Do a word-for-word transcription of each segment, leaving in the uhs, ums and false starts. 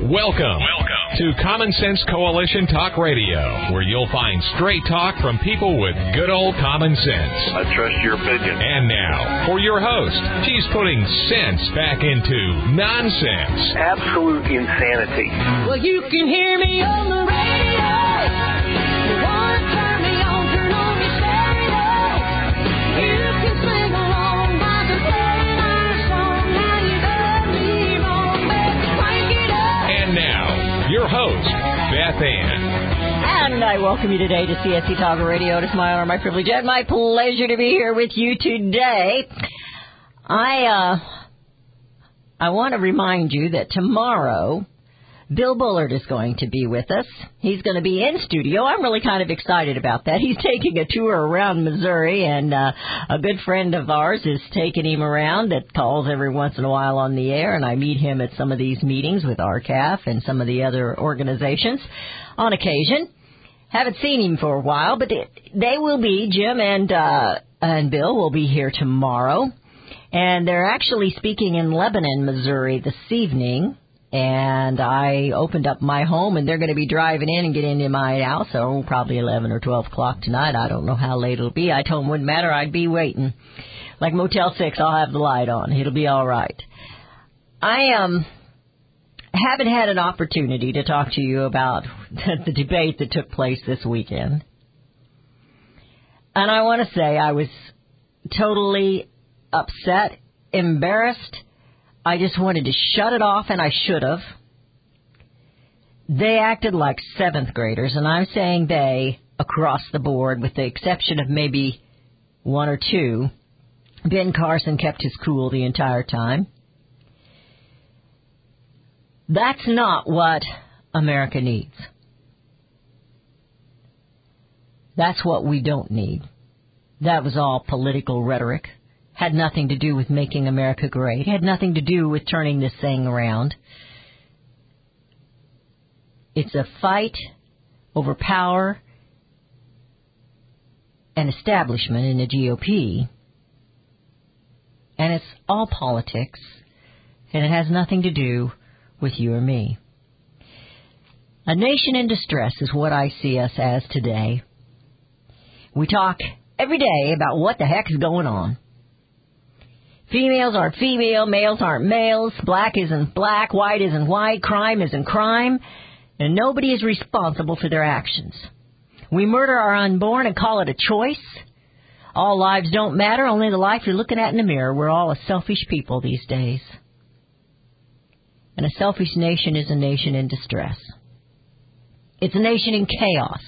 Welcome. Welcome to Common Sense Coalition Talk Radio, where you'll find straight talk from people with good old common sense. I trust your opinion. And now, for your host, she's putting sense back into nonsense. Absolute insanity. Well, you can hear me on the radio. You want to turn me on, turn on your stereo. You can sing along by the playing our song. Now you got me wrong, baby, crank it up. And now, your host, Beth Ann. And I welcome you today to C S C Talk Radio. It is my honor, my privilege, and my pleasure to be here with you today. I, uh, I want to remind you that tomorrow, Bill Bullard is going to be with us. He's going to be in studio. I'm really kind of excited about that. He's taking a tour around Missouri, and uh, a good friend of ours is taking him around that calls every once in a while on the air, and I meet him at some of these meetings with R C A F and some of the other organizations on occasion. Haven't seen him for a while, but they will be, Jim and, uh, and Bill will be here tomorrow, and they're actually speaking in Lebanon, Missouri this evening. And I opened up my home, and they're going to be driving in and getting into my house, so probably eleven or twelve o'clock tonight. I don't know how late it'll be. I told them it wouldn't matter. I'd be waiting. Like Motel six, I'll have the light on. It'll be all right. I um haven't had an opportunity to talk to you about the debate that took place this weekend. And I want to say I was totally upset, embarrassed. I just wanted to shut it off, and I should have. They acted like seventh graders, and I'm saying they across the board, with the exception of maybe one or two. Ben Carson kept his cool the entire time. That's not what America needs. That's what we don't need. That was all political rhetoric. Had nothing to do with making America great. Had nothing to do with turning this thing around. It's a fight over power and establishment in the G O P. And it's all politics. And it has nothing to do with you or me. A nation in distress is what I see us as today. We talk every day about what the heck is going on. Females aren't female, males aren't males, black isn't black, white isn't white, crime isn't crime, and nobody is responsible for their actions. We murder our unborn and call it a choice. All lives don't matter, only the life you're looking at in the mirror. We're all a selfish people these days. And a selfish nation is a nation in distress. It's a nation in chaos.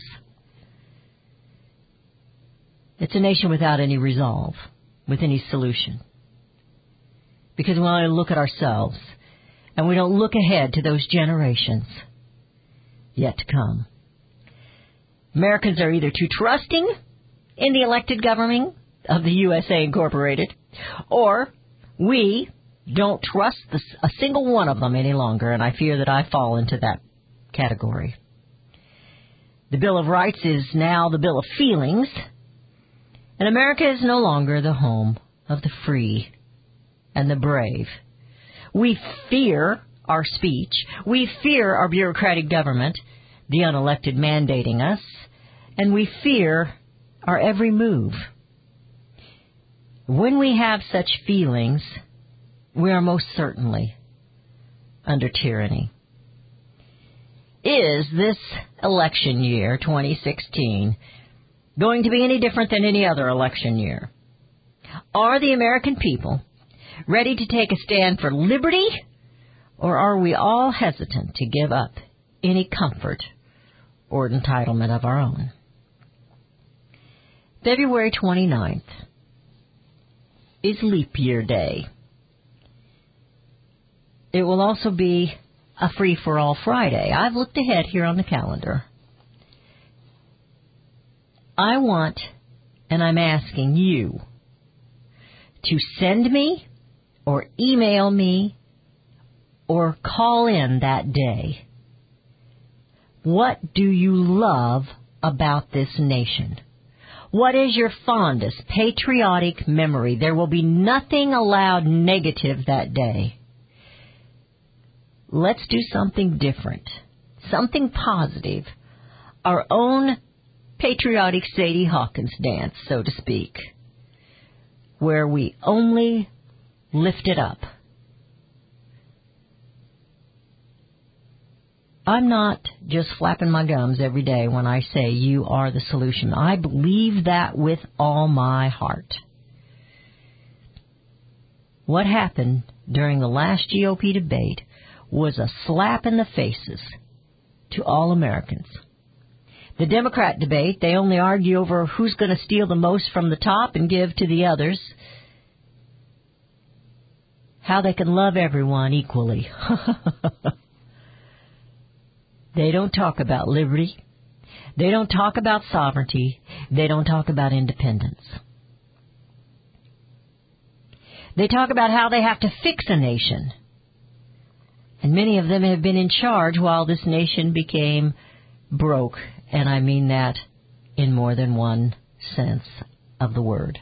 It's a nation without any resolve, with any solution. Because we only look at ourselves, and we don't look ahead to those generations yet to come. Americans are either too trusting in the elected government of the U S A Incorporated, or we don't trust the, a single one of them any longer, and I fear that I fall into that category. The Bill of Rights is now the Bill of Feelings, and America is no longer the home of the free and the brave. We fear our speech. We fear our bureaucratic government, the unelected mandating us, and we fear our every move. When we have such feelings, we are most certainly under tyranny. Is this election year, twenty sixteen, going to be any different than any other election year? Are the American people ready to take a stand for liberty, or are we all hesitant to give up any comfort or entitlement of our own? February twenty-ninth is Leap Year Day. It will also be a free-for-all Friday. I've looked ahead here on the calendar. I want, and I'm asking you, to send me or email me or call in that day. What do you love about this nation? What is your fondest patriotic memory? There will be nothing allowed negative that day. let's do something different, something positive, our own patriotic Sadie Hawkins dance, so to speak, where we only lift it up. I'm not just flapping my gums every day when I say you are the solution. I believe that with all my heart. What happened during the last G O P debate was a slap in the faces to all Americans. The Democrat debate, they only argue over who's going to steal the most from the top and give to the others, how they can love everyone equally. They don't talk about liberty. They don't talk about sovereignty. They don't talk about independence. They talk about how they have to fix a nation. And many of them have been in charge while this nation became broke. And I mean that in more than one sense of the word.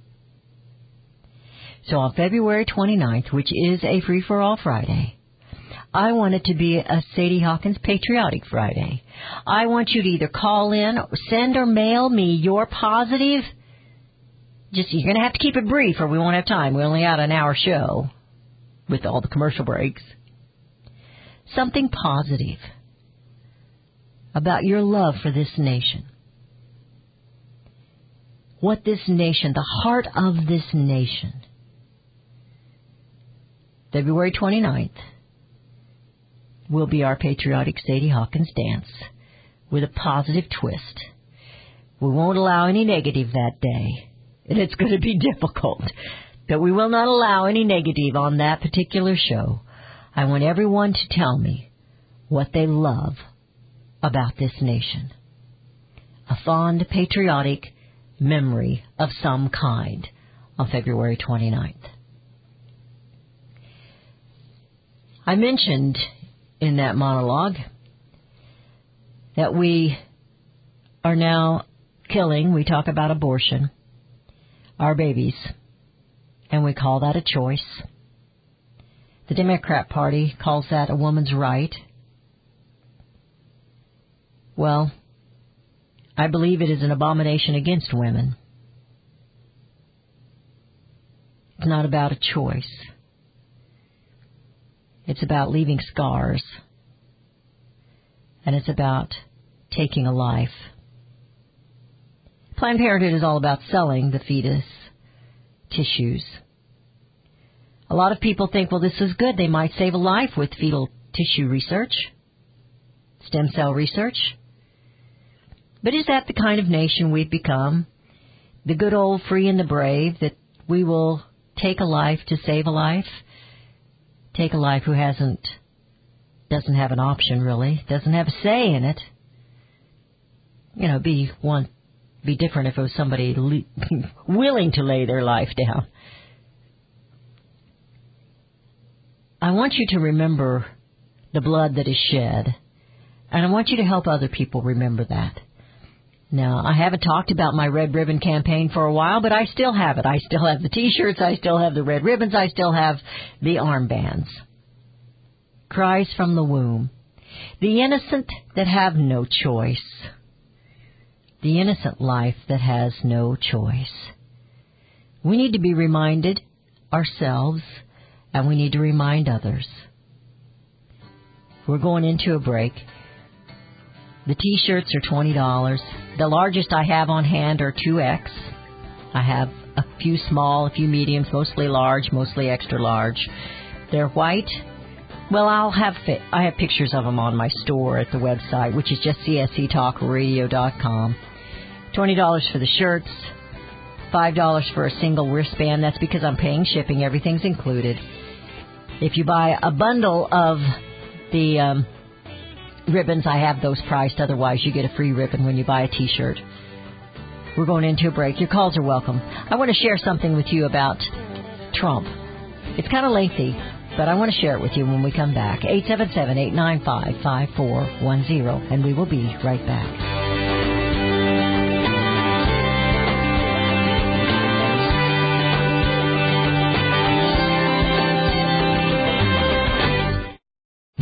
So on February twenty-ninth, which is a free-for-all Friday, I want it to be a Sadie Hawkins Patriotic Friday. I want you to either call in, or send or mail me your positive. Just, you're going to have to keep it brief or we won't have time. We only had an hour show with all the commercial breaks. Something positive about your love for this nation. What this nation, the heart of this nation. February twenty-ninth will be our patriotic Sadie Hawkins dance with a positive twist. We won't allow any negative that day. And it's going to be difficult. But we will not allow any negative on that particular show. I want everyone to tell me what they love about this nation. A fond, patriotic memory of some kind on February twenty-ninth. I mentioned in that monologue that we are now killing, we talk about abortion, our babies, and we call that a choice. The Democrat Party calls that a woman's right. Well, I believe it is an abomination against women. It's not about a choice. It's about leaving scars. And it's about taking a life. Planned Parenthood is all about selling the fetus tissues. A lot of people think, well, this is good. They might save a life with fetal tissue research, stem cell research. But is that the kind of nation we've become? The good old free and the brave, that we will take a life to save a life? Take a life who hasn't, doesn't have an option really, doesn't have a say in it. You know, be one, be different if it was somebody le- willing to lay their life down. I want you to remember the blood that is shed, and I want you to help other people remember that. Now, I haven't talked about my Red Ribbon campaign for a while, but I still have it. I still have the T-shirts, I still have the red ribbons, I still have the armbands. Cries from the womb. The innocent that have no choice. The innocent life that has no choice. We need to be reminded ourselves, and we need to remind others. We're going into a break. The T-shirts are twenty dollars. The largest I have on hand are two X. I have a few small, a few mediums, mostly large, mostly extra large. They're white. Well, I'll have fi- I have pictures of them on my store at the website, which is just c s c talk radio dot com. twenty dollars for the shirts, five dollars for a single wristband. That's because I'm paying shipping. Everything's included. If you buy a bundle of the um, ribbons, I have those priced. Otherwise, you get a free ribbon when you buy a T-shirt. We're going into a break. Your calls are welcome. I want to share something with you about Trump. It's kind of lengthy, but I want to share it with you when we come back. eight seven seven, eight nine five, five four one zero, and we will be right back.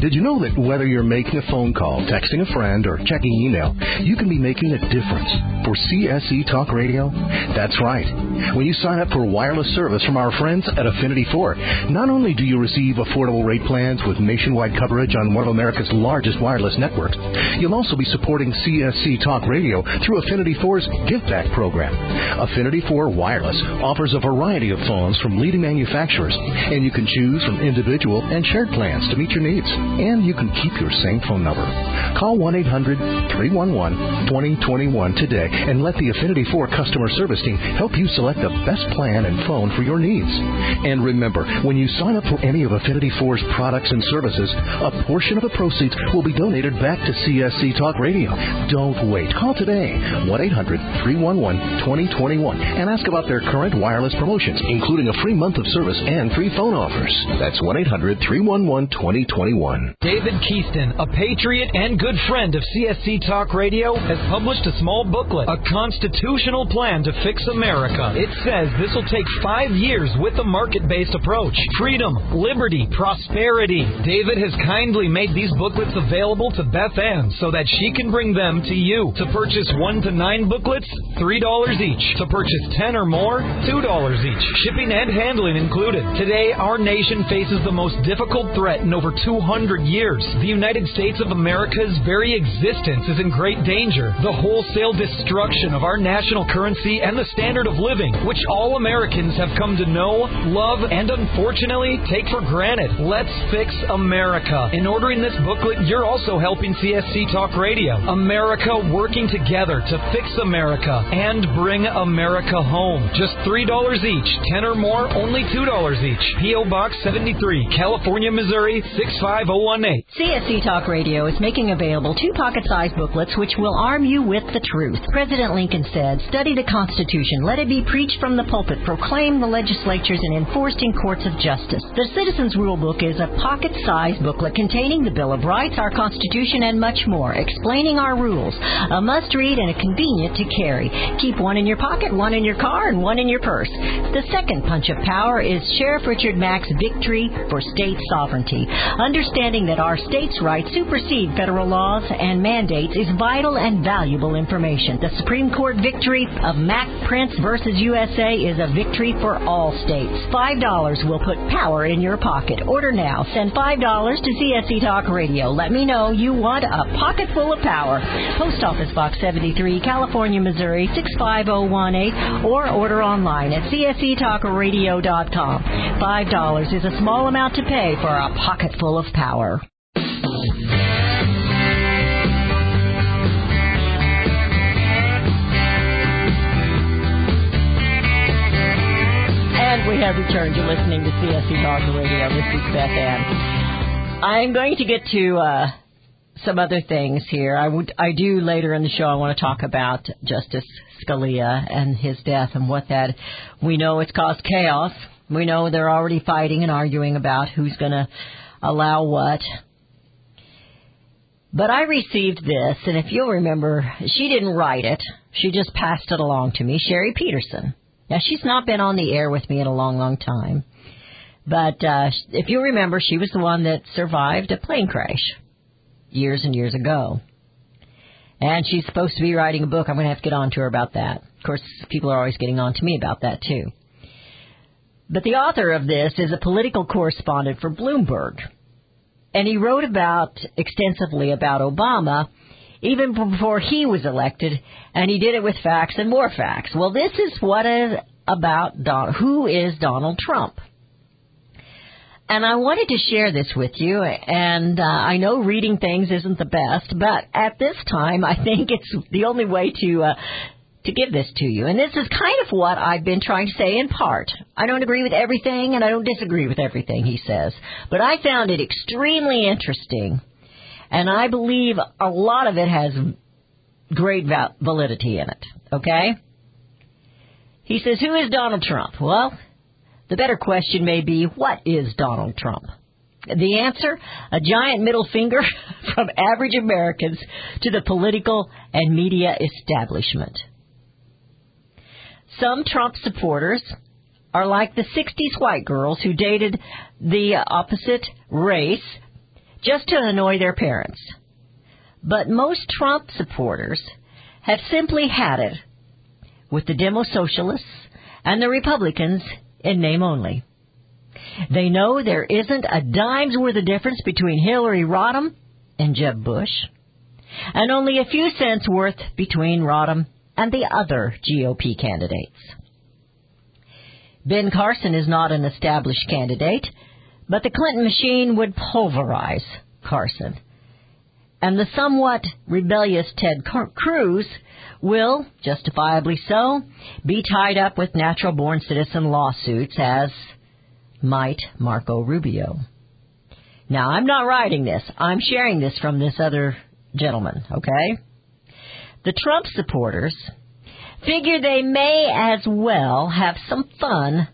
Did you know that whether you're making a phone call, texting a friend, or checking email, you can be making a difference for C S C Talk Radio? That's right. When you sign up for wireless service from our friends at Affinity four, not only do you receive affordable rate plans with nationwide coverage on one of America's largest wireless networks, you'll also be supporting C S C Talk Radio through Affinity four's Give Back program. Affinity four Wireless offers a variety of phones from leading manufacturers, and you can choose from individual and shared plans to meet your needs. And you can keep your same phone number. Call one eight hundred three one one two zero two one today and let the Affinity four customer service team help you select the best plan and phone for your needs. And remember, when you sign up for any of Affinity four's products and services, a portion of the proceeds will be donated back to C S C Talk Radio. Don't wait. Call today, one eight hundred three one one two zero two one, and ask about their current wireless promotions, including a free month of service and free phone offers. That's one eight hundred three one one two zero two one. David Keaston, a patriot and good friend of C S C Talk Radio, has published a small booklet, A Constitutional Plan to Fix America. It says this will take five years with a market-based approach. Freedom, liberty, prosperity. David has kindly made these booklets available to Beth Ann so that she can bring them to you. To purchase one to nine booklets, three dollars each. To purchase ten or more, two dollars each. Shipping and handling included. Today, our nation faces the most difficult threat in over two hundred years. The United States of America's very existence is in great danger. The wholesale destruction of our national currency and the standard of living, which all Americans have come to know, love, and unfortunately take for granted. Let's fix America. In ordering this booklet, you're also helping C S C Talk Radio. America working together to fix America and bring America home. Just three dollars each. ten or more, only two dollars each. P O. Box seventy-three, California, Missouri, six five zero one eight. C S C Talk Radio is making available two pocket-sized booklets which will arm you with the truth. President Lincoln said, "Study the Constitution. Let it be preached from the pulpit, proclaimed in the legislatures, and enforced in courts of justice." The Citizens Rule Book is a pocket-sized booklet containing the Bill of Rights, our Constitution, and much more, explaining our rules. A must-read and a convenient to carry. Keep one in your pocket, one in your car, and one in your purse. The second punch of power is Sheriff Richard Mack's Victory for State Sovereignty. Understanding that our states' rights supersede federal laws and mandates is vital and valuable information. The Supreme Court victory of Mack Prince versus U S A is a victory for all states. Five dollars will put power in your pocket. Order now. Send five dollars to C S C Talk Radio. Let me know you want a pocket full of power. Post Office Box seventy-three, California, Missouri, six five zero one eight, or order online at C S C talk radio dot com. Five dollars is a small amount to pay for a pocket full of power. And we have returned to listening to C S C Talk Radio. This is Beth Ann. I'm going to get to uh, some other things here. I would, I do later in the show. I want to talk about Justice Scalia and his death and what that. We know it's caused chaos. We know they're already fighting and arguing about who's going to allow what. But I received this, and if you'll remember, she didn't write it. She just passed it along to me, Sherry Peterson. Now, she's not been on the air with me in a long, long time. But uh, if you remember, she was the one that survived a plane crash years and years ago. And she's supposed to be writing a book. I'm going to have to get on to her about that. Of course, people are always getting on to me about that, too. But the author of this is a political correspondent for Bloomberg. And he wrote about extensively about Obama even before he was elected, and he did it with facts and more facts. Well, this is what is about Don, who is Donald Trump. And I wanted to share this with you, and uh, I know reading things isn't the best, but at this time, I think it's the only way to uh, to give this to you. And this is kind of what I've been trying to say in part. I don't agree with everything, and I don't disagree with everything he says, but I found it extremely interesting, and I believe a lot of it has great val- validity in it, okay? He says, who is Donald Trump? Well, the better question may be, what is Donald Trump? The answer, a giant middle finger from average Americans to the political and media establishment. Some Trump supporters are like the sixties white girls who dated the opposite race just to annoy their parents. But most Trump supporters have simply had it with the Demo Socialists and the Republicans in name only. They know there isn't a dime's worth of difference between Hillary Rodham and Jeb Bush, and only a few cents worth between Rodham and the other G O P candidates. Ben Carson is not an established candidate, but the Clinton machine would pulverize Carson. And the somewhat rebellious Ted Cruz will, justifiably so, be tied up with natural-born citizen lawsuits, as might Marco Rubio. Now, I'm not writing this. I'm sharing this from this other gentleman, okay? The Trump supporters figure they may as well have some fun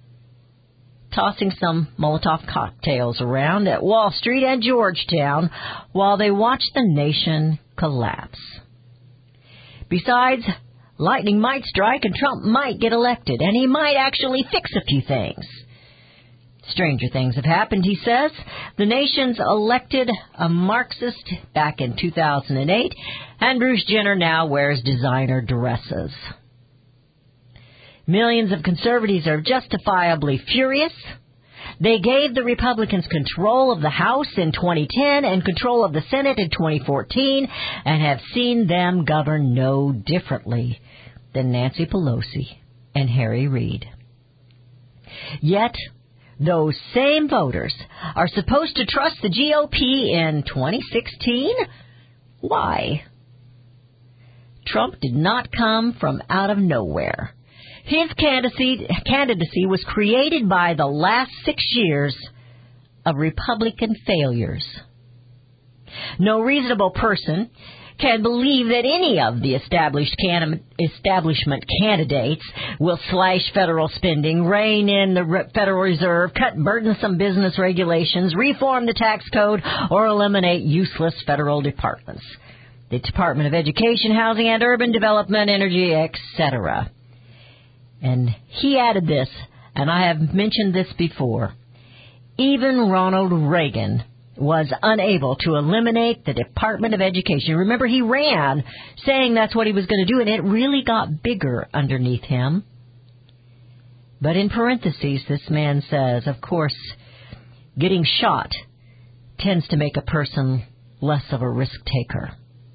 tossing some Molotov cocktails around at Wall Street and Georgetown while they watch the nation collapse. Besides, lightning might strike and Trump might get elected, and he might actually fix a few things. Stranger things have happened, he says. The nation's elected a Marxist back in two thousand eight, and Bruce Jenner now wears designer dresses. Millions of conservatives are justifiably furious. They gave the Republicans control of the House in twenty ten and control of the Senate in twenty fourteen and have seen them govern no differently than Nancy Pelosi and Harry Reid. Yet, those same voters are supposed to trust the G O P in twenty sixteen? Why? Trump did not come from out of nowhere. His candidacy, candidacy was created by the last six years of Republican failures. No reasonable person can believe that any of the established can- establishment candidates will slash federal spending, rein in the Re- Federal Reserve, cut burdensome business regulations, reform the tax code, or eliminate useless federal departments. The Department of Education, Housing and Urban Development, Energy, et cetera. And he added this, and I have mentioned this before. Even Ronald Reagan was unable to eliminate the Department of Education. Remember, he ran saying that's what he was going to do, and it really got bigger underneath him. But in parentheses, this man says, of course, getting shot tends to make a person less of a risk taker.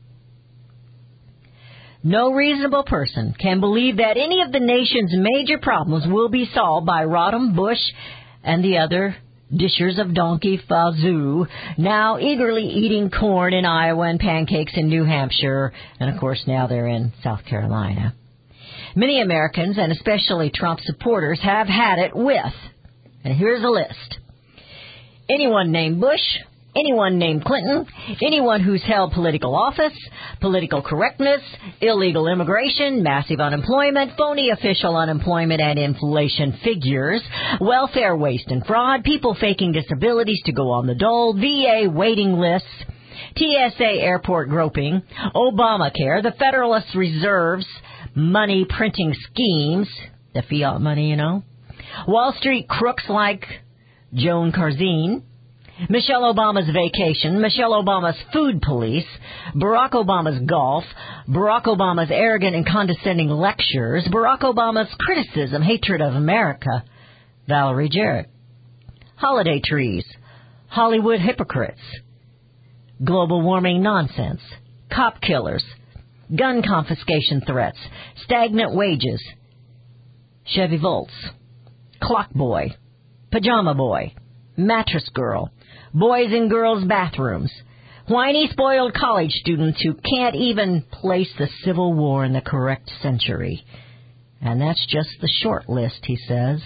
No reasonable person can believe that any of the nation's major problems will be solved by Rodham, Bush, and the other dishers of donkey fazoo, now eagerly eating corn in Iowa and pancakes in New Hampshire, and of course now they're in South Carolina. Many Americans, and especially Trump supporters, have had it with, and here's a list, anyone named Bush, anyone named Clinton, anyone who's held political office, political correctness, illegal immigration, massive unemployment, phony official unemployment and inflation figures, welfare waste and fraud, people faking disabilities to go on the dole, V A waiting lists, T S A airport groping, Obamacare, the Federalist Reserve's money printing schemes, the fiat money, you know, Wall Street crooks like Joan Carzine, Michelle Obama's vacation, Michelle Obama's food police, Barack Obama's golf, Barack Obama's arrogant and condescending lectures, Barack Obama's criticism, hatred of America, Valerie Jarrett, holiday trees, Hollywood hypocrites, global warming nonsense, cop killers, gun confiscation threats, stagnant wages, Chevy Volts, clock boy, pajama boy, mattress girl, boys and girls bathrooms, whiny spoiled college students who can't even place the Civil War in the correct century. And that's just the short list, he says.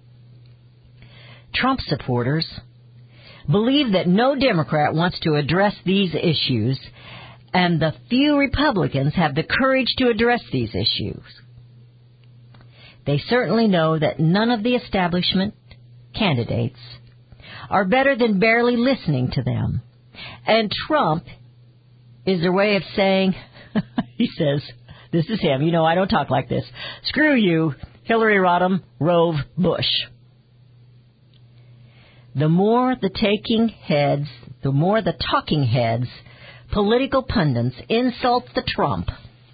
Trump supporters believe that no Democrat wants to address these issues, and the few Republicans have the courage to address these issues. They certainly know that none of the establishment candidates are better than barely listening to them. And Trump is their way of saying, he says, this is him, you know, I don't talk like this. Screw you, Hillary Rodham, Rove, Bush. The more the taking heads the more the talking heads, political pundits, insult the Trump,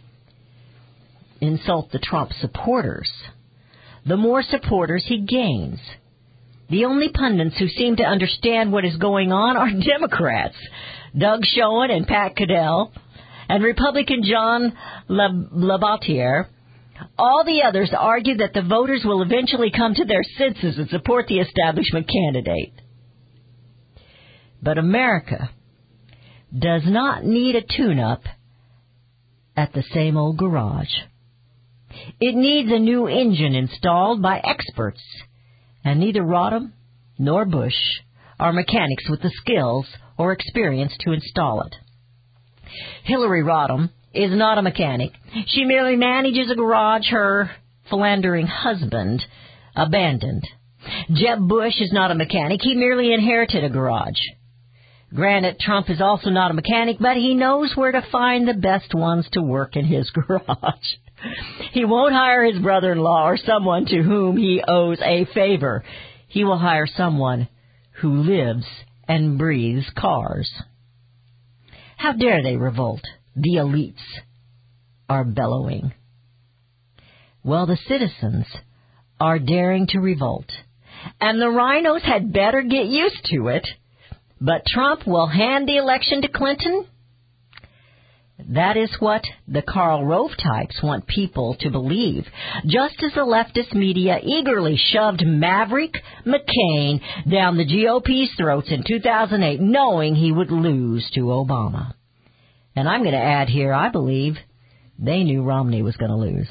insult the Trump supporters, the more supporters he gains. The only pundits who seem to understand what is going on are Democrats, Doug Schoen and Pat Caddell, and Republican John Labattiere. All the others argue that the voters will eventually come to their senses and support the establishment candidate. But America does not need a tune-up at the same old garage. It needs a new engine installed by experts, and neither Rodham nor Bush are mechanics with the skills or experience to install it. Hillary Rodham is not a mechanic. She merely manages a garage her philandering husband abandoned. Jeb Bush is not a mechanic. He merely inherited a garage. Granted, Trump is also not a mechanic, but he knows where to find the best ones to work in his garage. He won't hire his brother-in-law or someone to whom he owes a favor. He will hire someone who lives and breathes cars. How dare they revolt? The elites are bellowing. Well, the citizens are daring to revolt, and the rhinos had better get used to it. But Trump will hand the election to Clinton? That is what the Karl Rove types want people to believe, just as the leftist media eagerly shoved Maverick McCain down the G O P's throats in two thousand eight, knowing he would lose to Obama. And I'm going to add here, I believe they knew Romney was going to lose.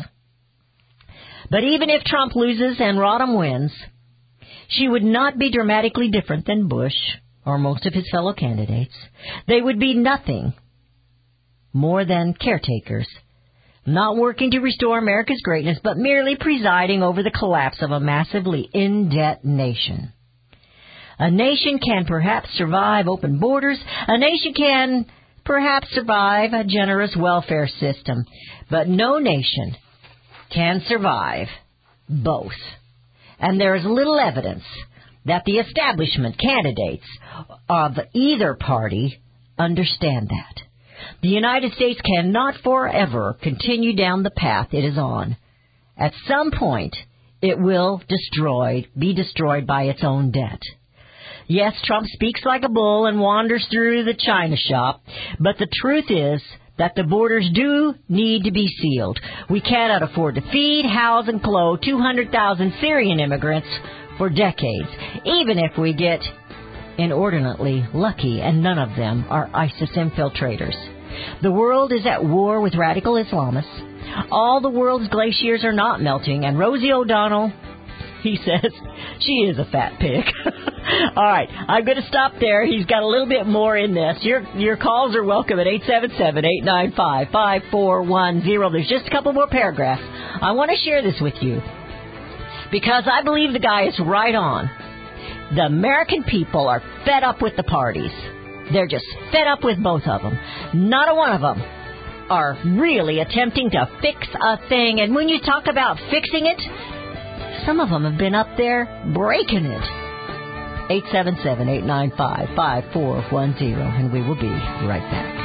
But even if Trump loses and Rodham wins, she would not be dramatically different than Bush or most of his fellow candidates. They would be nothing more than caretakers, not working to restore America's greatness, but merely presiding over the collapse of a massively in-debt nation. A nation can perhaps survive open borders. A nation can perhaps survive a generous welfare system. But no nation can survive both. And there is little evidence that the establishment candidates of either party understand that. The United States cannot forever continue down the path it is on. At some point, it will destroy, be destroyed by its own debt. Yes, Trump speaks like a bull and wanders through the china shop, but the truth is that the borders do need to be sealed. We cannot afford to feed, house, and clothe two hundred thousand Syrian immigrants for decades, even if we get inordinately lucky and none of them are ISIS infiltrators. The world is at war with radical Islamists. All the world's glaciers are not melting, and Rosie O'Donnell, he says, she is a fat pig. All right, I'm going to stop there. He's got a little bit more in this. Your your calls are welcome at eight seven seven, eight nine five, five four one zero. There's just a couple more paragraphs. I want to share this with you because I believe the guy is right on. The American people are fed up with the parties. They're just fed up with both of them. Not a one of them are really attempting to fix a thing. And when you talk about fixing it, some of them have been up there breaking it. eight seven seven, eight nine five, five four one zero, and we will be right back.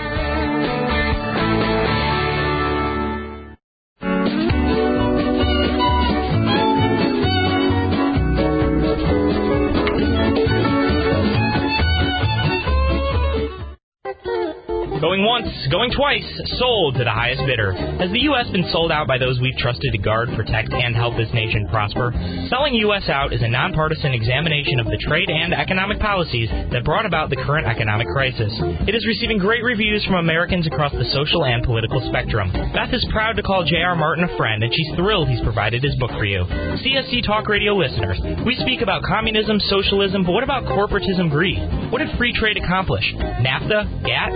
Going once, going twice, sold to the highest bidder. Has the U S been sold out by those we've trusted to guard, protect, and help this nation prosper? Selling U S out is a nonpartisan examination of the trade and economic policies that brought about the current economic crisis. It is receiving great reviews from Americans across the social and political spectrum. Beth is proud to call J R. Martin a friend, and she's thrilled he's provided his book for you. C S C Talk Radio listeners, we speak about communism, socialism, but what about corporatism greed? What did free trade accomplish? NAFTA, GATT, C A F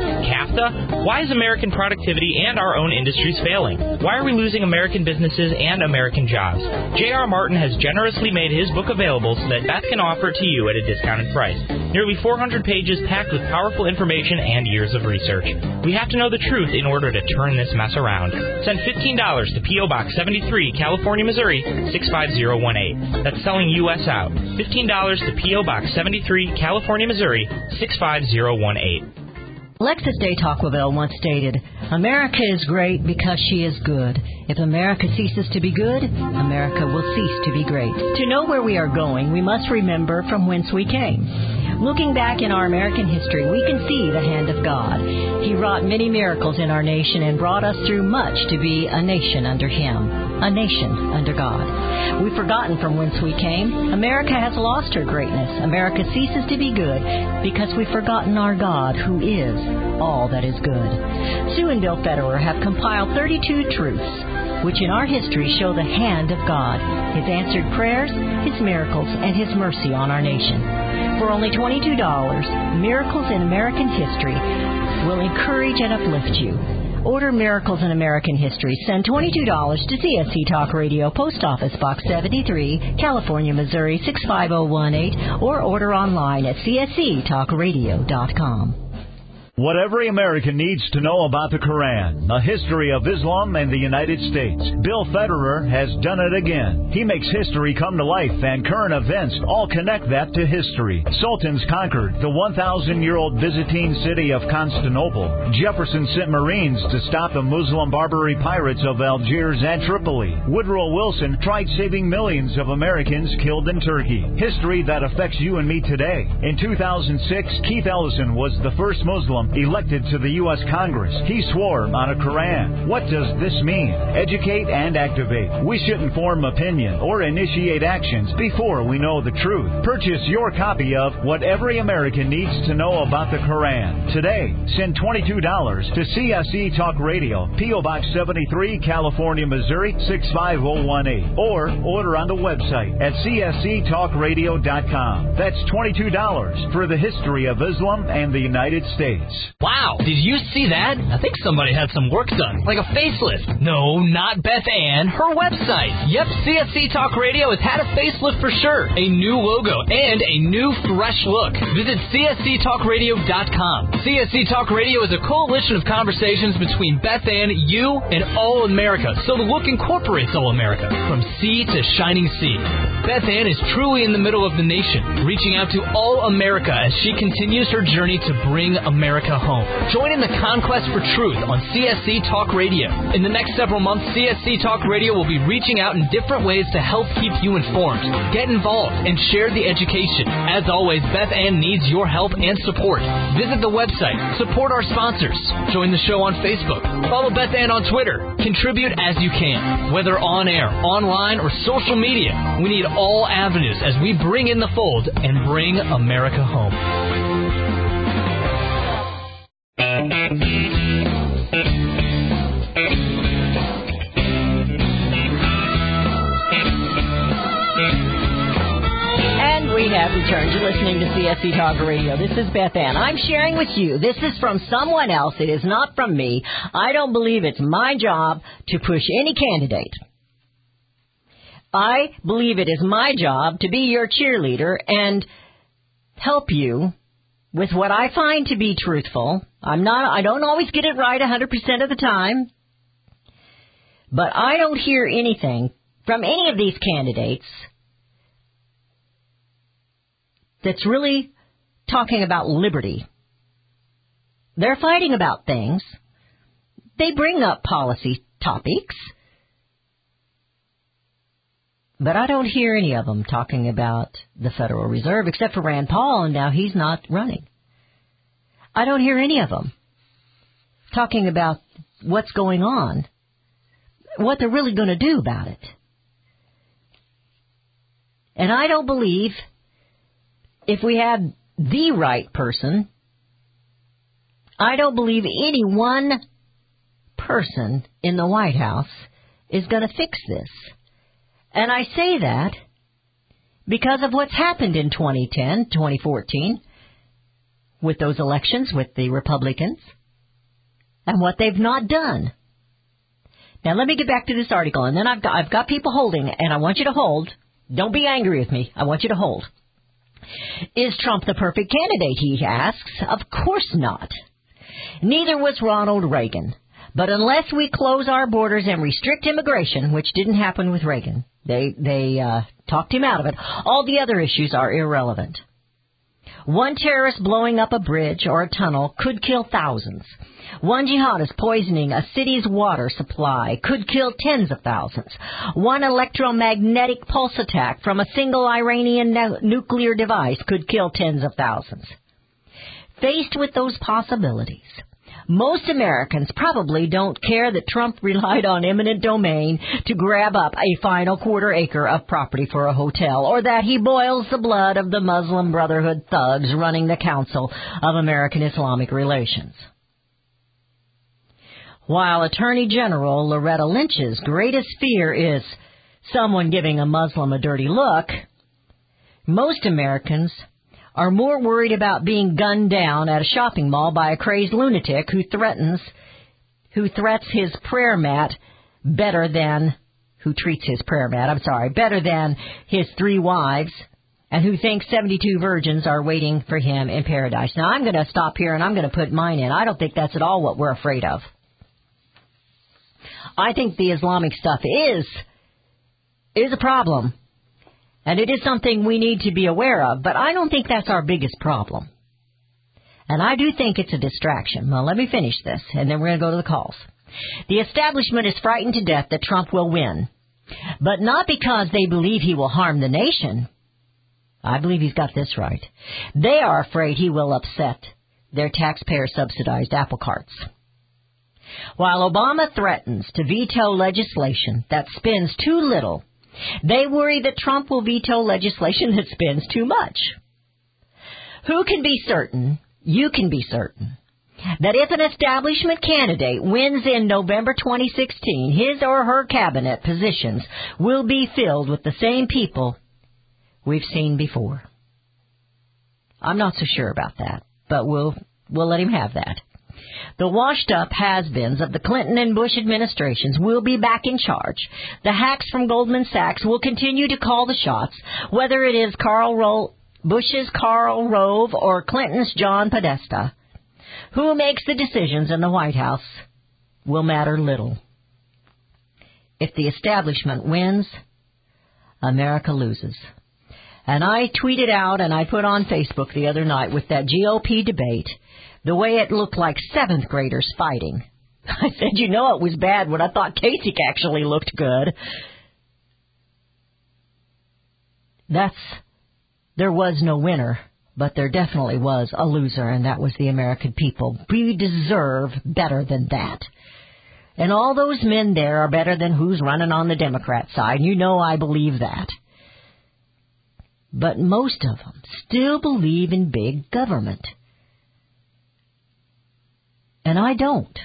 NAFTA? Why is American productivity and our own industries failing? Why are we losing American businesses and American jobs? J R. Martin has generously made his book available so that Beth can offer it to you at a discounted price. Nearly four hundred pages packed with powerful information and years of research. We have to know the truth in order to turn this mess around. Send fifteen dollars to P O. Box seventy-three, California, Missouri, six five zero one eight. That's selling U S out. fifteen dollars to P O. Box seventy-three, California, Missouri, six five zero one eight. Alexis de Tocqueville once stated, America is great because she is good. If America ceases to be good, America will cease to be great. To know where we are going, we must remember from whence we came. Looking back in our American history, we can see the hand of God. He wrought many miracles in our nation and brought us through much to be a nation under Him, a nation under God. We've forgotten from whence we came. America has lost her greatness. America ceases to be good because we've forgotten our God, who is all that is good. Sue and Bill Federer have compiled thirty-two truths, which in our history show the hand of God, His answered prayers, His miracles, and His mercy on our nation. For only twenty-two dollars, Miracles in American History will encourage and uplift you. Order Miracles in American History. Send twenty-two dollars to C S C Talk Radio, Post Office Box seventy-three, California, Missouri, six five zero one eight, or order online at C S C talk radio dot com. What every American needs to know about the Quran, a history of Islam and the United States. Bill Federer has done it again. He makes history come to life, and current events all connect that to history. Sultans conquered the one thousand year old Byzantine city of Constantinople. Jefferson sent Marines to stop the Muslim Barbary pirates of Algiers and Tripoli. Woodrow Wilson tried saving millions of Americans killed in Turkey. History that affects you and me today. In two thousand six, Keith Ellison was the first Muslim elected to the U S Congress. He swore on a Quran. What does this mean? Educate and activate. We shouldn't form opinion or initiate actions before we know the truth. Purchase your copy of What Every American Needs to Know About the Quran today. Send twenty-two dollars to C S E Talk Radio, P O. Box seventy-three, California, Missouri, six five zero one eight, or order on the website at C S E talk radio dot com. That's twenty-two dollars for the history of Islam and the United States. Wow, did you see that? I think somebody had some work done, like a facelift. No, not Beth Ann, her website. Yep, C S C Talk Radio has had a facelift for sure. A new logo and a new fresh look. Visit C S C talk radio dot com. C S C Talk Radio is a coalition of conversations between Beth Ann, you, and all America, so the look incorporates all America, from sea to shining sea. Beth Ann is truly in the middle of the nation, reaching out to all America as she continues her journey to bring America home. Join in the conquest for truth on C S C Talk Radio. In the next several months, C S C Talk Radio will be reaching out in different ways to help keep you informed. Get involved and share the education. As always, Beth Ann needs your help and support. Visit the website. Support our sponsors. Join the show on Facebook. Follow Beth Ann on Twitter. Contribute as you can, whether on air, online, or social media. We need all avenues as we bring in the fold and bring America home. And we have returned. You're listening to C S C Talk Radio. This is Beth Ann. I'm sharing with you. This is from someone else. It is not from me. I don't believe it's my job to push any candidate. I believe it is my job to be your cheerleader and help you with what I find to be truthful. I'm not, I don't always get it right one hundred percent of the time, but I don't hear anything from any of these candidates that's really talking about liberty. They're fighting about things. They bring up policy topics, but I don't hear any of them talking about the Federal Reserve, except for Rand Paul, and now he's not running. I don't hear any of them talking about what's going on, what they're really going to do about it. And I don't believe if we had the right person, I don't believe any one person in the White House is going to fix this. And I say that because of what's happened in twenty ten, twenty fourteen, with those elections with the Republicans. and what they've not done. Now, let me get back to this article, and then I've got, I've got people holding, and I want you to hold. Don't be angry with me. I want you to hold. Is Trump the perfect candidate, he asks. Of course not. Neither was Ronald Reagan. But unless we close our borders and restrict immigration, which didn't happen with Reagan, they, they uh, talked him out of it, all the other issues are irrelevant. One terrorist blowing up a bridge or a tunnel could kill thousands. One jihadist poisoning a city's water supply could kill tens of thousands. One electromagnetic pulse attack from a single Iranian nu- nuclear device could kill tens of thousands. Faced with those possibilities, most Americans probably don't care that Trump relied on eminent domain to grab up a final quarter acre of property for a hotel, or that he boils the blood of the Muslim Brotherhood thugs running the Council of American Islamic Relations. While Attorney General Loretta Lynch's greatest fear is someone giving a Muslim a dirty look, most Americans are more worried about being gunned down at a shopping mall by a crazed lunatic who threatens, who threats his prayer mat better than, who treats his prayer mat, I'm sorry, better than his three wives, and who thinks seventy-two virgins are waiting for him in paradise. Now, I'm going to stop here and I'm going to put mine in. I don't think that's at all what we're afraid of. I think the Islamic stuff is, is a problem. And it is something we need to be aware of, but I don't think that's our biggest problem. And I do think it's a distraction. Well, let me finish this, and then we're going to go to the calls. The establishment is frightened to death that Trump will win, but not because they believe he will harm the nation. I believe he's got this right. They are afraid he will upset their taxpayer-subsidized apple carts. While Obama threatens to veto legislation that spends too little, they worry that Trump will veto legislation that spends too much. Who can be certain, you can be certain, that if an establishment candidate wins in November twenty sixteen, his or her cabinet positions will be filled with the same people we've seen before. I'm not so sure about that, but we'll, we'll let him have that. The washed-up has-beens of the Clinton and Bush administrations will be back in charge. The hacks from Goldman Sachs will continue to call the shots, whether it is Karl Ro- Bush's Karl Rove or Clinton's John Podesta. Who makes the decisions in the White House will matter little. If the establishment wins, America loses. And I tweeted out and I put on Facebook the other night with that G O P debate, the way it looked like seventh graders fighting. I said, you know, it was bad when I thought Kasich actually looked good. That's, there was no winner, but there definitely was a loser, and that was the American people. We deserve better than that. And all those men there are better than who's running on the Democrat side. You know I believe that. But most of them still believe in big government. And I don't.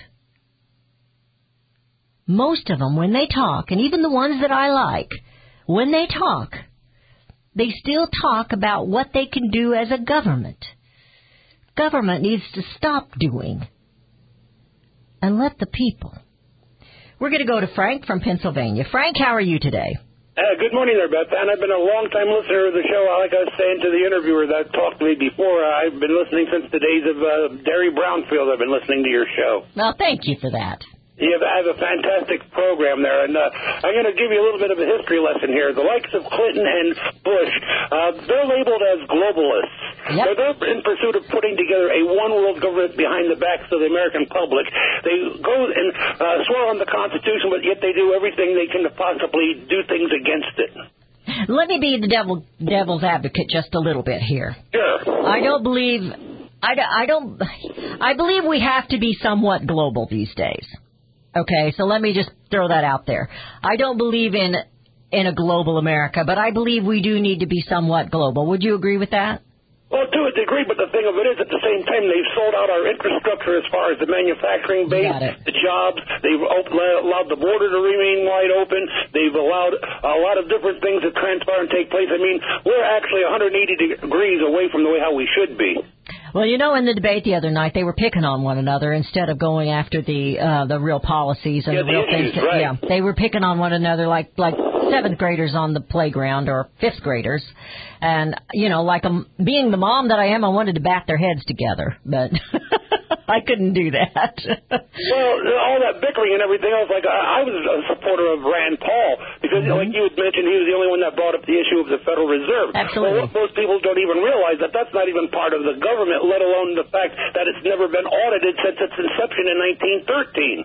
Most of them, when they talk, and even the ones that I like, when they talk, they still talk about what they can do as a government. Government needs to stop doing and let the people. We're going to go to Frank from Pennsylvania. Frank, how are you today? Uh, good morning there, Beth Ann. I've been a long-time listener of the show. Like I was saying to the interviewer that talked to me before, I've been listening since the days of uh, Derry Brownfield. I've been listening to your show. Well, thank you for that. You have, have a fantastic program there, and uh, I'm going to give you a little bit of a history lesson here. The likes of Clinton and Bush, uh, they're labeled as globalists. Yep. So they're in pursuit of putting together a one-world government behind the backs of the American public. They go and uh, swear on the Constitution, but yet they do everything they can to possibly do things against it. Let me be the devil, devil's advocate just a little bit here. Sure. I don't believe, I, I don't, I believe we have to be somewhat global these days. Okay, so let me just throw that out there. I don't believe in in a global America, but I believe we do need to be somewhat global. Would you agree with that? Well, to a degree, but the thing of it is, at the same time, they've sold out our infrastructure as far as the manufacturing base, the jobs. They've op- allowed the border to remain wide open. They've allowed a lot of different things to transpire and take place. I mean, we're actually one hundred eighty degrees away from the way how we should be. Well, you know, in the debate the other night, they were picking on one another instead of going after the uh, the real policies and Yeah, the real the things. issues, that- right. Yeah, they were picking on one another like like seventh graders on the playground or fifth graders, and you know, like um, being the mom that I am, I wanted to bat their heads together, but I couldn't do that. Well, all that bickering and everything else, like I, I was a supporter of Rand Paul because, Mm-hmm. like you had mentioned, he was the only one that brought up the issue of the Federal Reserve. Absolutely. Well, what most people don't even realize that that's not even part of the government, let alone the fact that it's never been audited since its inception in nineteen thirteen.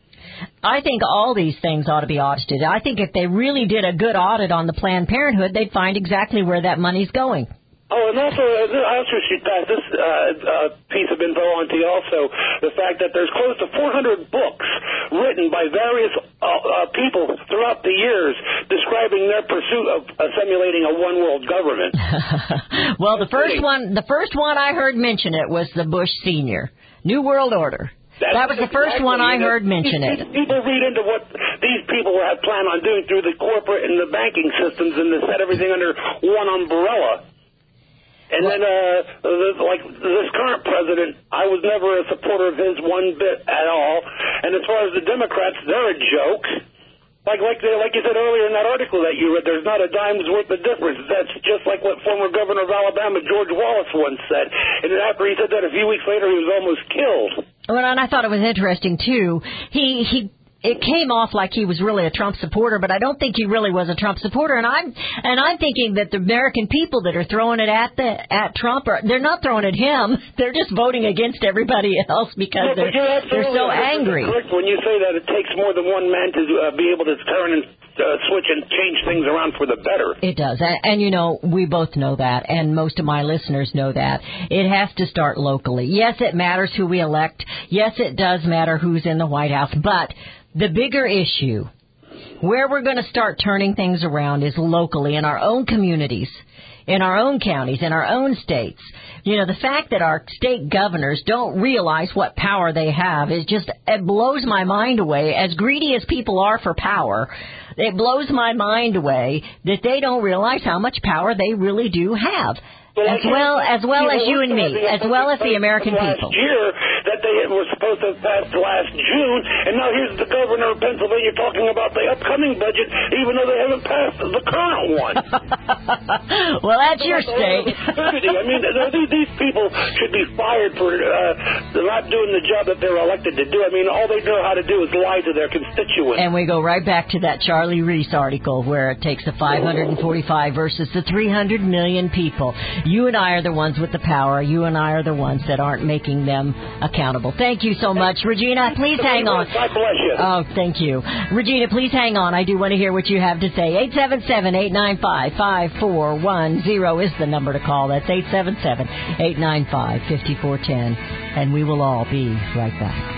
I think all these things ought to be audited. I think if they really did a good audit on the Planned Parenthood, they'd find exactly where that money's going. Oh, and also, uh, I also should pass this uh, uh, piece of info on to you also, the fact that there's close to four hundred books written by various uh, uh, people throughout the years describing their pursuit of uh, simulating a one-world government. Well, the first one, the first one I heard mention it was the Bush Senior. New World Order. That's that was the first exactly, one I you know, heard mention these, it. People read into what these people have planned on doing through the corporate and the banking systems and to set everything under one umbrella. And then, uh, this, like this current president, I was never a supporter of his one bit at all. And as far as the Democrats, they're a joke. Like like they, like you said earlier in that article that you read, there's not a dime's worth of difference. That's just like what former governor of Alabama, George Wallace, once said. And then after he said that, a few weeks later, he was almost killed. Well, and I thought it was interesting, too. He, he, it came off like he was really a Trump supporter, but I don't think he really was a Trump supporter. And I'm, and I'm thinking that the American people that are throwing it at the, at Trump, are, they're not throwing it at him. They're just voting against everybody else because No, but they're, you're they're absolutely so one hundred percent angry. correct when you say that it takes more than one man to uh, be able to turn and uh, switch and change things around for the better. It does. And, and, you know, we both know that, and most of my listeners know that. It has to start locally. Yes, it matters who we elect. Yes, it does matter who's in the White House. But the bigger issue, where we're going to start turning things around, is locally in our own communities, in our own counties, in our own states. You know, the fact that our state governors don't realize what power they have is just, it blows my mind away. As greedy as people are for power, it blows my mind away that they don't realize how much power they really do have. But As like, well, as well as you and me, as well as the American last people. year that they were supposed to have passed last June, and now here's the governor of Pennsylvania talking about the upcoming budget, even though they haven't passed the current one. Well, that's your state. I mean, these, these people should be fired for uh, not doing the job that they're elected to do. I mean, all they know how to do is lie to their constituents. And we go right back to that Charlie Reese article where it takes the five hundred forty-five versus the three hundred million people. You and I are the ones with the power. You and I are the ones that aren't making them accountable. Thank you so much. Regina, please hang on. God bless you. Oh, thank you. Regina, please hang on. I do want to hear what you have to say. eight seven seven, eight nine five, five four one zero is the number to call. That's eight seven seven, eight nine five, five four one zero. And we will all be right back.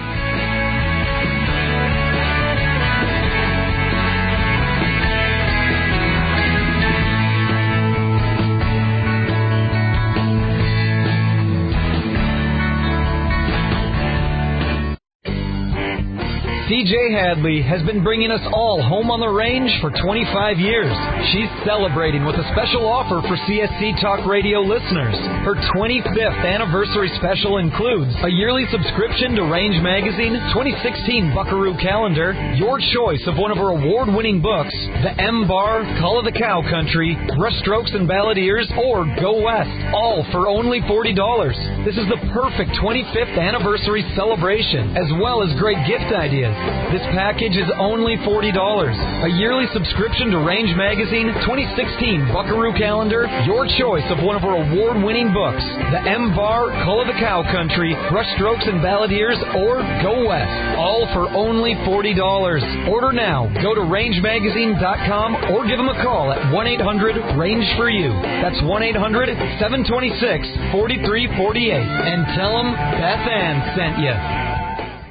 C J Hadley has been bringing us all home on the range for twenty-five years. She's celebrating with a special offer for C S C Talk Radio listeners. Her twenty-fifth anniversary special includes a yearly subscription to Range Magazine, twenty sixteen Buckaroo Calendar, your choice of one of her award-winning books, The M-Bar, Call of the Cow Country, Brushstrokes and Balladeers, or Go West, all for only forty dollars. This is the perfect twenty-fifth anniversary celebration, as well as great gift ideas. This package is only forty dollars. A yearly subscription to Range Magazine, twenty sixteen Buckaroo Calendar, your choice of one of her award-winning books, The M-Bar, Call of the Cow Country, Brushstrokes and Balladeers, or Go West, all for only forty dollars. Order now. Go to range magazine dot com or give them a call at one eight hundred range for you. That's one eight hundred, seven two six, four three four eight. And tell them Beth Ann sent you.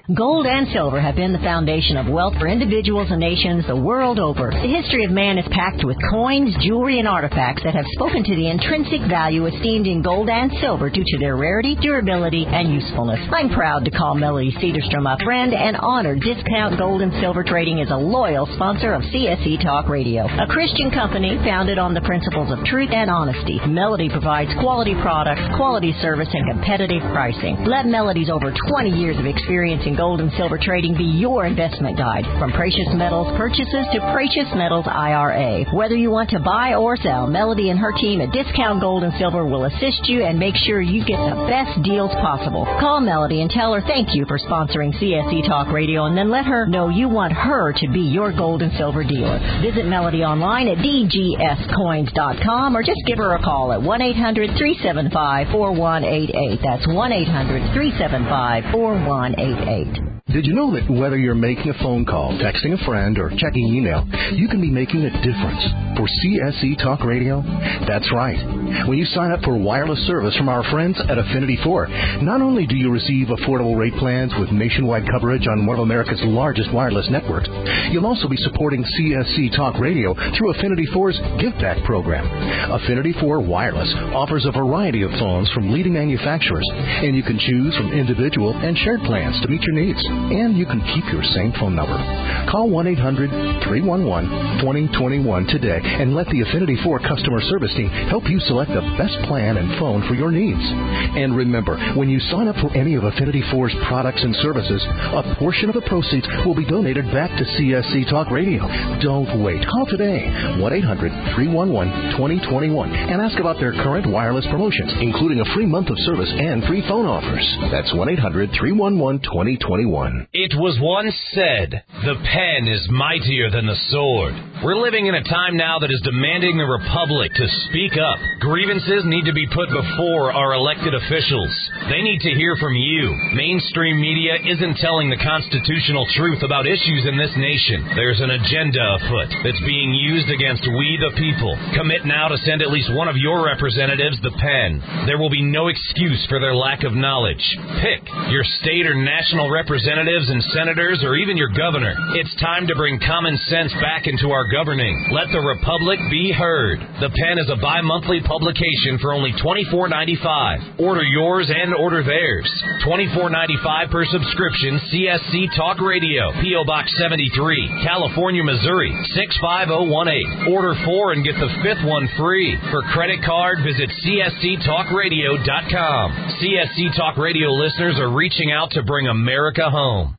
Gold and silver have been the foundation of wealth for individuals and nations the world over. The history of man is packed with coins, jewelry, and artifacts that have spoken to the intrinsic value esteemed in gold and silver due to their rarity, durability, and usefulness. I'm proud to call Melody Cedarstrom a friend and honor Discount Gold and Silver Trading is a loyal sponsor of C S E Talk Radio, a Christian company founded on the principles of truth and honesty. Melody provides quality products, quality service, and competitive pricing. Let Melody's over twenty years of experience in gold and silver trading be your investment guide. From precious metals purchases to precious metals I R A. Whether you want to buy or sell, Melody and her team at Discount Gold and Silver will assist you and make sure you get the best deals possible. Call Melody and tell her thank you for sponsoring C S E Talk Radio, and then let her know you want her to be your gold and silver dealer. Visit Melody online at d g s coins dot com or just give her a call at one eight hundred three seven five four one eight eight. That's one eight hundred three seven five four one eight eight. Did you know that whether you're making a phone call, texting a friend, or checking email, you can be making a difference for C S E Talk Radio? That's right. When you sign up for wireless service from our friends at Affinity four, not only do you receive affordable rate plans with nationwide coverage on one of America's largest wireless networks, you'll also be supporting C S E Talk Radio through Affinity four's Give Back program. Affinity four Wireless offers a variety of phones from leading manufacturers, and you can choose from individual and shared plans to meet your needs. And you can keep your same phone number. Call one eight hundred three one one two zero two one today and let the Affinity four customer service team help you select the best plan and phone for your needs. And remember, when you sign up for any of Affinity four's products and services, a portion of the proceeds will be donated back to C S C Talk Radio. Don't wait. Call today, one eight hundred three one one two zero two one, and ask about their current wireless promotions, including a free month of service and free phone offers. That's one eight hundred three one one two zero two one. It was once said, the pen is mightier than the sword. We're living in a time now that is demanding the Republic to speak up. Grievances need to be put before our elected officials. They need to hear from you. Mainstream media isn't telling the constitutional truth about issues in this nation. There's an agenda afoot that's being used against we the people. Commit now to send at least one of your representatives the pen. There will be no excuse for their lack of knowledge. Pick your state or national representatives and senators, or even your governor. It's time to bring common sense back into our governing. Let the Republic be heard. The Pen is a bi-monthly publication for only twenty-four ninety-five. Order yours and order theirs. twenty-four ninety-five per subscription. C S C Talk Radio, P O Box seventy-three, California, Missouri six five zero one eight. Order four and get the fifth one free. For credit card, visit C S C talk radio dot com. C S C Talk Radio listeners are reaching out to bring America home.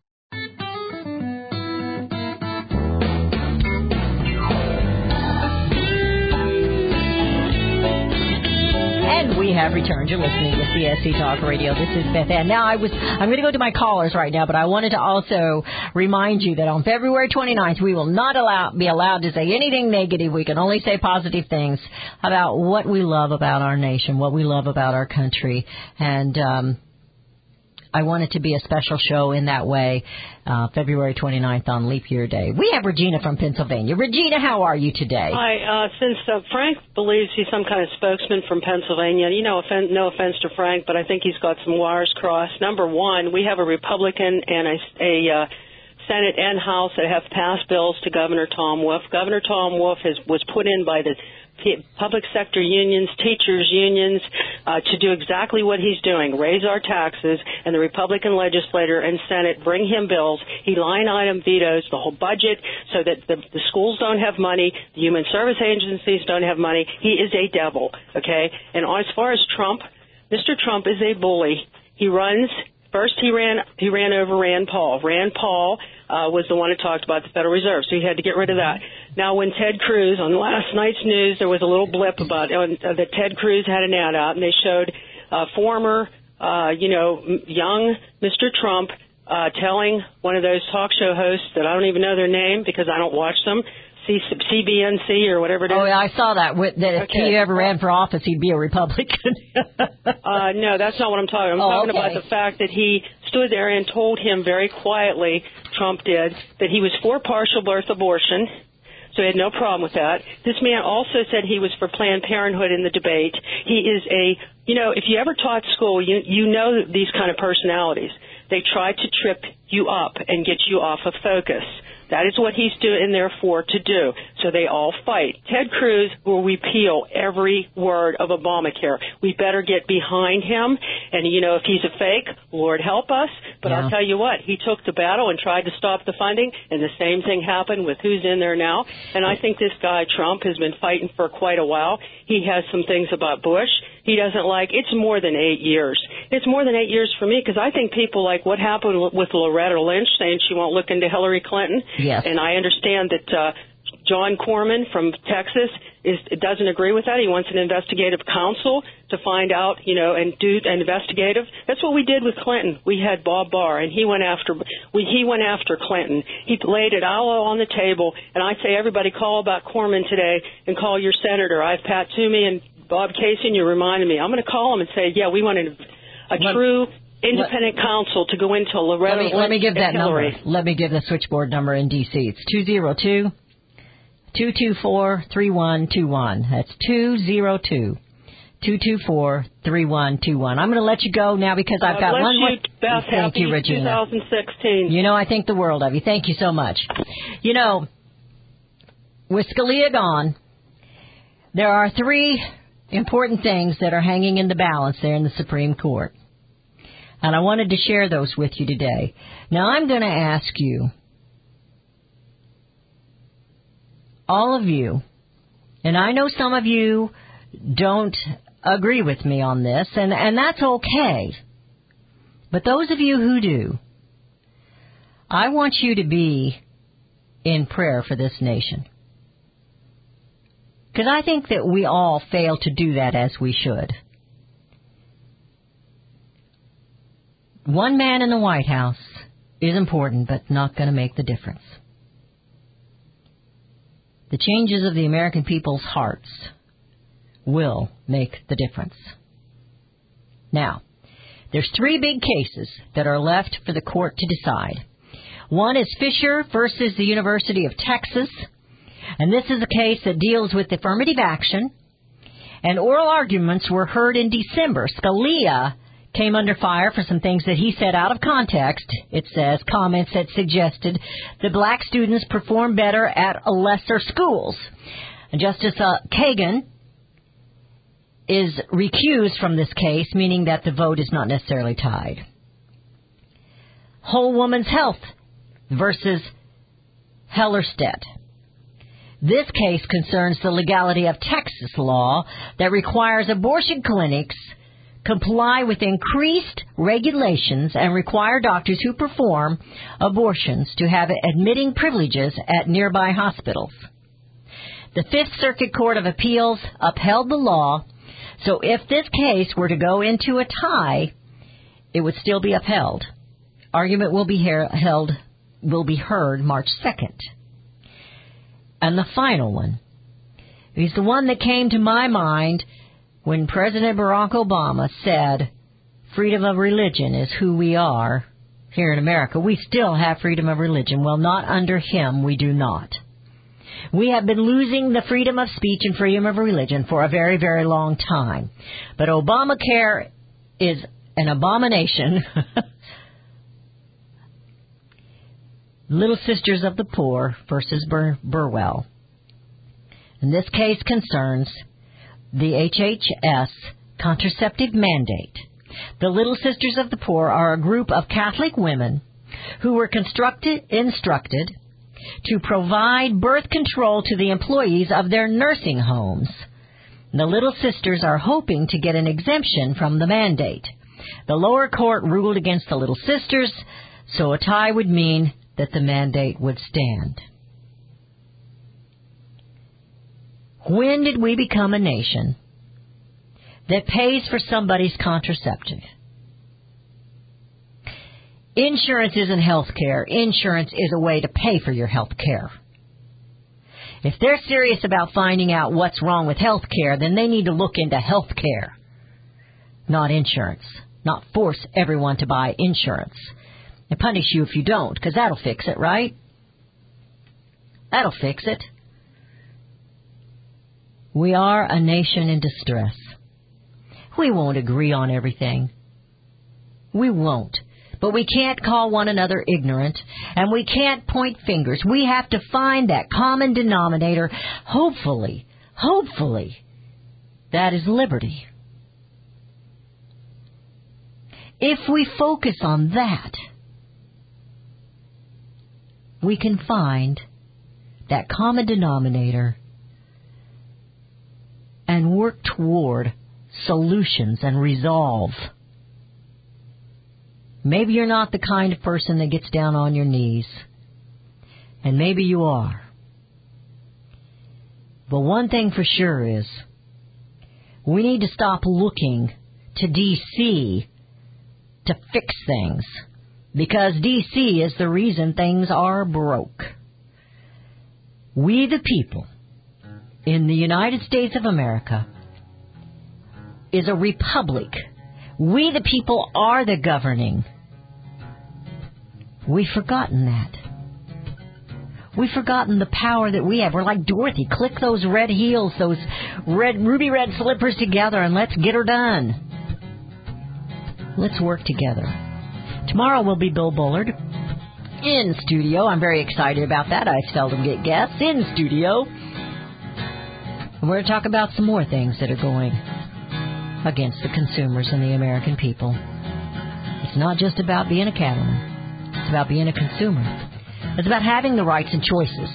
And we have returned. You're listening to C S C Talk Radio. This is Beth Ann. Now, I was, I'm going to go to my callers right now, but I wanted to also remind you that on February twenty-ninth, we will not allow, be allowed to say anything negative. We can only say positive things about what we love about our nation, what we love about our country. And um, I want it to be a special show in that way, uh, February twenty-ninth on Leap Year Day. We have Regina from Pennsylvania. Regina, how are you today? Hi. Uh, since uh, Frank believes he's some kind of spokesman from Pennsylvania, you know, offen- no offense to Frank, but I think he's got some wires crossed. Number one, we have a Republican and a, a uh, Senate and House that have passed bills to Governor Tom Wolf. Governor Tom Wolf has, was put in by the public sector unions, teachers unions, uh, to do exactly what he's doing, raise our taxes, and the Republican legislature and Senate bring him bills. He line item vetoes the whole budget so that the, the schools don't have money, the human service agencies don't have money. He is a devil, okay? And as far as Trump, Mister Trump is a bully. He runs, first he ran, he ran over Rand Paul. Rand Paul Uh, was the one who talked about the Federal Reserve, so he had to get rid of that. Now, when Ted Cruz, on last night's news, there was a little blip about uh, that Ted Cruz had an ad out, and they showed uh, former, uh, you know, young Mister Trump uh, telling one of those talk show hosts that I don't even know their name because I don't watch them, C B N C or whatever it is. Oh, yeah, I saw that. With, that okay. If he ever ran for office, he'd be a Republican. uh, no, that's not what I'm talking about. I'm oh, talking okay. about the fact that he stood there and told him very quietly, Trump did, that he was for partial birth abortion. So he had no problem with that. This man also said he was for Planned Parenthood in the debate. He is a, you know, if you ever taught school, you you know these kind of personalities. They try to trip you up and get you off of focus. That is what he's doing there for to do. So they all fight. Ted Cruz will repeal every word of Obamacare. We better get behind him. And, you know, if he's a fake, Lord help us. But Yeah. I'll tell you what, he took the battle and tried to stop the funding, and the same thing happened with who's in there now. And I think this guy, Trump, has been fighting for quite a while. He has some things about Bush he doesn't like. It's more than eight years. It's more than eight years for me, because I think people like what happened with Loretta Lynch saying she won't look into Hillary Clinton. Yes. And I understand that uh, John Corman from Texas is doesn't agree with that. He wants an investigative counsel to find out, you know, and do an investigative. That's what we did with Clinton. We had Bob Barr, and he went after we he went after Clinton. He laid it all on the table. And I say, everybody, call about Corman today and call your senator. I have Pat Toomey and Bob Casey, and you reminded me. I'm going to call him and say, yeah, we want a, a Let, true independent let, counsel to go into Loretta Lynch. Let me, let me give that Hillary. number. Let me give the switchboard number in D C. It's two zero two, two two four, three one two one. That's two zero two, two two four, three one two one. I'm going to let you go now because I've got God bless one more. You, Beth. Thank Happy you, Regina. twenty sixteen. You know, I think the world of you. Thank you so much. You know, with Scalia gone, there are three important things that are hanging in the balance there in the Supreme Court. And I wanted to share those with you today. Now, I'm going to ask you, all of you, and I know some of you don't agree with me on this, and, and that's okay. But those of you who do, I want you to be in prayer for this nation. Because I think that we all fail to do that as we should. One man in the White House is important, but not going to make the difference. The changes of the American people's hearts will make the difference. Now, there's three big cases that are left for the court to decide. One is Fisher versus the University of Texas. And this is a case that deals with affirmative action. And oral arguments were heard in December. Scalia came under fire for some things that he said out of context. It says comments that suggested that black students perform better at lesser schools. And Justice uh, Kagan is recused from this case, meaning that the vote is not necessarily tied. Whole Woman's Health versus Hellerstedt. This case concerns the legality of Texas law that requires abortion clinics comply with increased regulations and require doctors who perform abortions to have admitting privileges at nearby hospitals. The Fifth Circuit Court of Appeals upheld the law, so if this case were to go into a tie, it would still be upheld. Argument will be held, will be heard March second. And the final one is the one that came to my mind when President Barack Obama said, freedom of religion is who we are here in America. We still have freedom of religion. Well, not under him, we do not. We have been losing the freedom of speech and freedom of religion for a very, very long time. But Obamacare is an abomination. Little Sisters of the Poor versus Bur- Burwell. And this case concerns the H H S contraceptive mandate. The Little Sisters of the Poor are a group of Catholic women who were constructed, instructed to provide birth control to the employees of their nursing homes. The Little Sisters are hoping to get an exemption from the mandate. The lower court ruled against the Little Sisters, so a tie would mean that the mandate would stand. When did we become a nation that pays for somebody's contraceptive? Insurance isn't health care. Insurance is a way to pay for your health care. If they're serious about finding out what's wrong with health care, then they need to look into health care, not insurance. Not force everyone to buy insurance. And punish you if you don't, because that'll fix it, right? That'll fix it. We are a nation in distress. We won't agree on everything. We won't. But we can't call one another ignorant, and we can't point fingers. We have to find that common denominator. Hopefully, hopefully, that is liberty. If we focus on that, we can find that common denominator and work toward solutions and resolve. Maybe you're not the kind of person that gets down on your knees, and maybe you are. But one thing for sure is we need to stop looking to D C to fix things, because D C is the reason things are broke. We the people in the United States of America is a republic. We the people are the governing. We've forgotten that. We've forgotten the power that we have. We're like Dorothy. Click those red heels, those red, ruby red slippers together, and let's get her done. Let's work together. Tomorrow will be Bill Bullard in studio. I'm very excited about that. I seldom get guests in studio. And we're going to talk about some more things that are going against the consumers and the American people. It's not just about being a cattleman. It's about being a consumer. It's about having the rights and choices.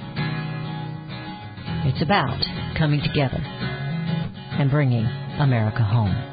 It's about coming together and bringing America home.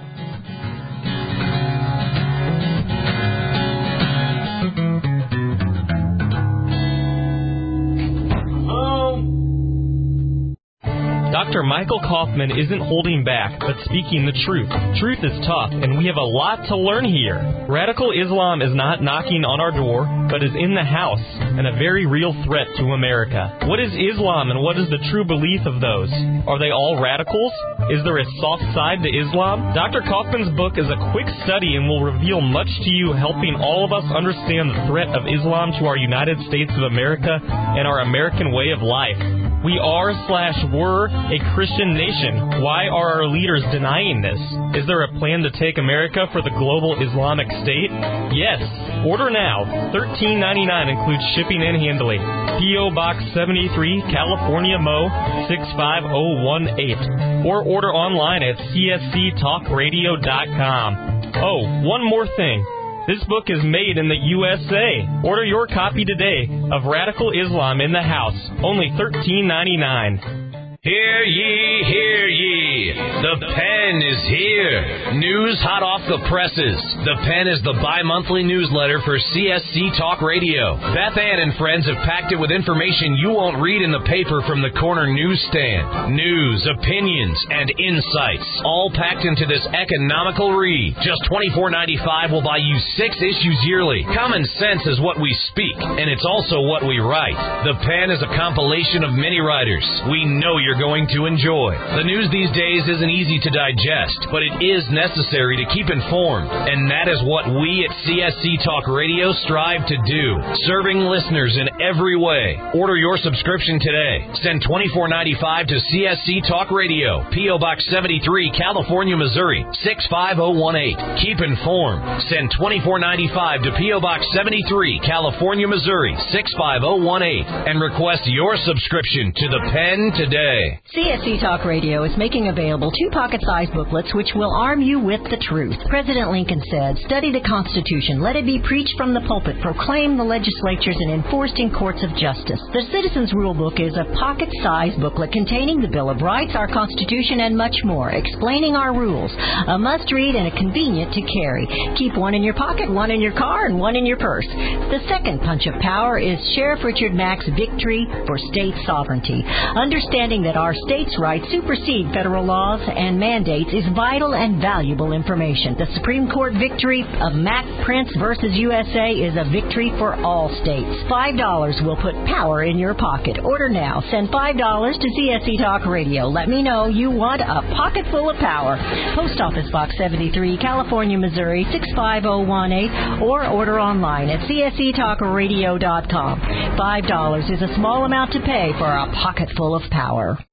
Doctor Michael Kaufman isn't holding back, but speaking the truth. Truth is tough, and we have a lot to learn here. Radical Islam is not knocking on our door, but is in the house, and a very real threat to America. What is Islam, and what is the true belief of those? Are they all radicals? Is there a soft side to Islam? Doctor Kaufman's book is a quick study and will reveal much to you, helping all of us understand the threat of Islam to our United States of America and our American way of life. We are slash were a Christian nation. Why are our leaders denying this? Is there a plan to take America for the global Islamic State? Yes. Order now. thirteen ninety-nine includes shipping and handling. P O. Box seventy-three, California, Mo six five zero one eight. Or order online at C S C talk radio dot com. Oh, one more thing. This book is made in the U S A. Order your copy today of Radical Islam in the House. Only thirteen ninety-nine. Hear ye, hear ye. The Pen is here. News hot off the presses. The Pen is the bi-monthly newsletter for C S C Talk Radio. Beth Ann and friends have packed it with information you won't read in the paper from the corner newsstand. News, opinions, and insights, all packed into this economical read. Just twenty-four ninety-five will buy you six issues yearly. Common sense is what we speak, and it's also what we write. The Pen is a compilation of many writers we know you're going to enjoy. The news these days isn't easy to digest, but it is necessary to keep informed, and that is what we at C S C Talk Radio strive to do, serving listeners in every way. Order your subscription today. Send twenty-four ninety-five to C S C Talk Radio, P O. Box seventy-three, California, Missouri six five zero one eight. Keep informed. Send twenty-four ninety-five to P O. Box seventy-three, California, Missouri six five zero one eight, and request your subscription to the Pen today. C S C Talk Radio is making available two pocket-sized booklets which will arm you with the truth. President Lincoln said, "Study the Constitution. Let it be preached from the pulpit, proclaimed the legislatures, and enforced in courts of justice." The Citizens Rule Book is a pocket-sized booklet containing the Bill of Rights, our Constitution, and much more, explaining our rules. A must-read and a convenient to carry. Keep one in your pocket, one in your car, and one in your purse. The second punch of power is Sheriff Richard Mack's Victory for State Sovereignty. Understanding that our states' rights supersede federal laws and mandates is vital and valuable information. The Supreme Court victory of Mack Prince versus U S A is a victory for all states. Five dollars will put power in your pocket. Order now. Send five dollars to C S C Talk Radio. Let me know you want a pocket full of power. Post Office Box seventy-three, California, Missouri six five zero one eight, or order online at C S C talk radio dot com. Five dollars is a small amount to pay for a pocket full of power.